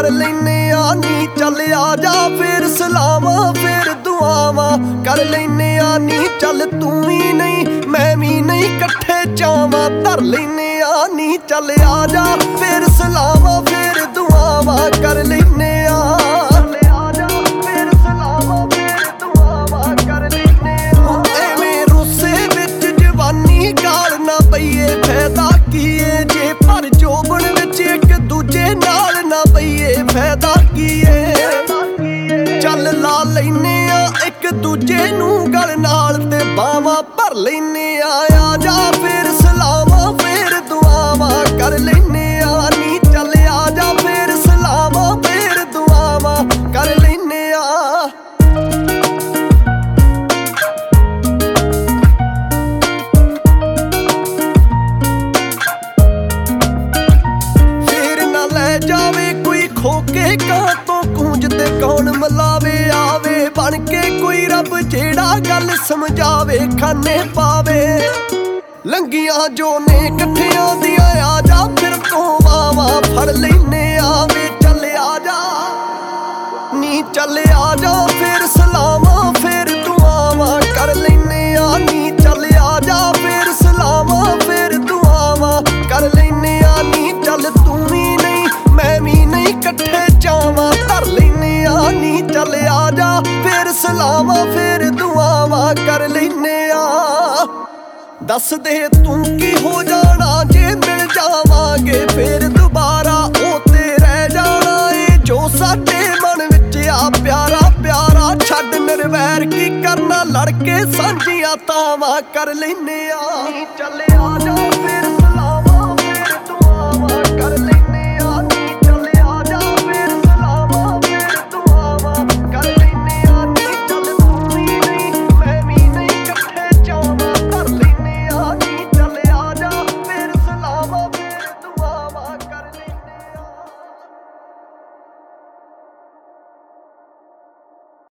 कर लैने आ नी चल आ जा फिर सलावां फिर दुआवां कर लैने आ नी चल तू भी नहीं मैं भी नहीं कट्ठे जावां धर लैने आ नी चल आ जा फिर सलावां फिर दुआवां कर लैने आ फायदा कीए जे पर जोबन विच एक दूजे नाल ना पईए फायदा कीए चल ला लैने आ एक दूजे नूं गल नाल ते बावां भर लैने आ जा फिर सलावां फिर दुआवां कर लैने आ नी चल आ जा फिर सलावां फिर दुआवां कर लैने आ जावे कोई खोके कां तो गूंजते कौन मिलावे आवे बन के कोई रब जेड़ा गल समझावे खाने पावे लंगियां जो ने कट्ठियां दियां आ जा फिर तो वावा फड़ लैने आवे चल आ जा नी चल आ जा फिर सलावां फिर दुआवां कर लैने आ नी चल आ जा फिर सलावां फिर दुआवां कर लैने आ नी चल तू भी नहीं मैं भी नहीं कट्ठे जावां धर लैने आ नी चल आ जा फिर सलावां फिर दुआवां कर लैने आ दस दे तू की हो जाना जे मिल जावांगे फिर दोबारा ओ ते रह जाना ए जो साडे मन विच आ प्यारा प्यारा छड्ड निर्वैर की करना लड़ के सांझियां तावां कर लैने आ नी चल